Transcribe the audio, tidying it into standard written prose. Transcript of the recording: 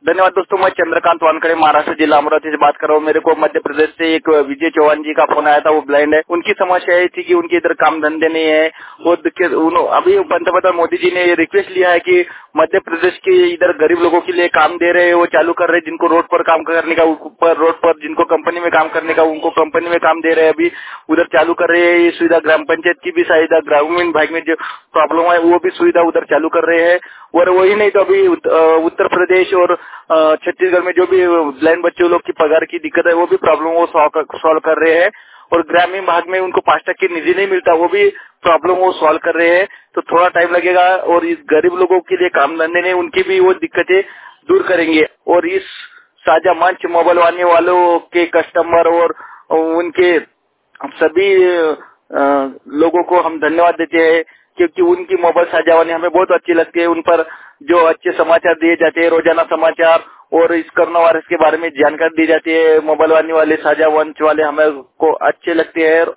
धन्यवाद दोस्तों। मैं चंद्रकांत वानखड़े महाराष्ट्र जिला अमरावती से बात कर रहा हूँ। मेरे को मध्य प्रदेश से एक विजय चौहान जी का फोन आया था, वो ब्लाइंड है। उनकी समस्या ये थी कि उनके इधर काम धंधे नहीं है। वो अभी पंतप्रधान मोदी जी ने ये रिक्वेस्ट लिया है कि मध्य प्रदेश के इधर गरीब लोगों के लिए काम दे रहे हैं, वो चालू कर रहे हैं। जिनको रोड पर काम करने का, ऊपर रोड पर जिनको कंपनी में काम करने का, उनको कंपनी में काम दे रहे हैं। अभी उधर चालू कर रहे हैं ये सुविधा। ग्राम पंचायत की भी सुविधा, ग्रामीण भाग में जो प्रॉब्लम है वो भी सुविधा उधर चालू कर रहे हैं। और वही नहीं तो अभी उत्तर प्रदेश और छत्तीसगढ़ में जो भी ब्लाइंड बच्चों लोग की पगार की दिक्कत है, वो भी प्रॉब्लम वो सॉल्व कर रहे हैं। और ग्रामीण भाग में उनको 5% निधि नहीं मिलता, वो भी प्रॉब्लम वो सॉल्व कर रहे हैं। तो थोड़ा टाइम लगेगा और इस गरीब लोगों के लिए काम धंधे ने उनकी भी वो दिक्कतें दूर करेंगे। और इस साझा मंच मोबाइल वाले वालों के कस्टमर और उनके सभी लोगों को हम धन्यवाद देते हैं, क्योंकि उनकी मोबाइल साझावानी हमें बहुत अच्छी लगती है। उन पर जो अच्छे समाचार दिए जाते हैं, रोजाना समाचार और इस कोरोना वायरस के बारे में जानकारी दी जाती है, मोबाइल वाले साझा मंच वाले हमें को अच्छे लगते हैं।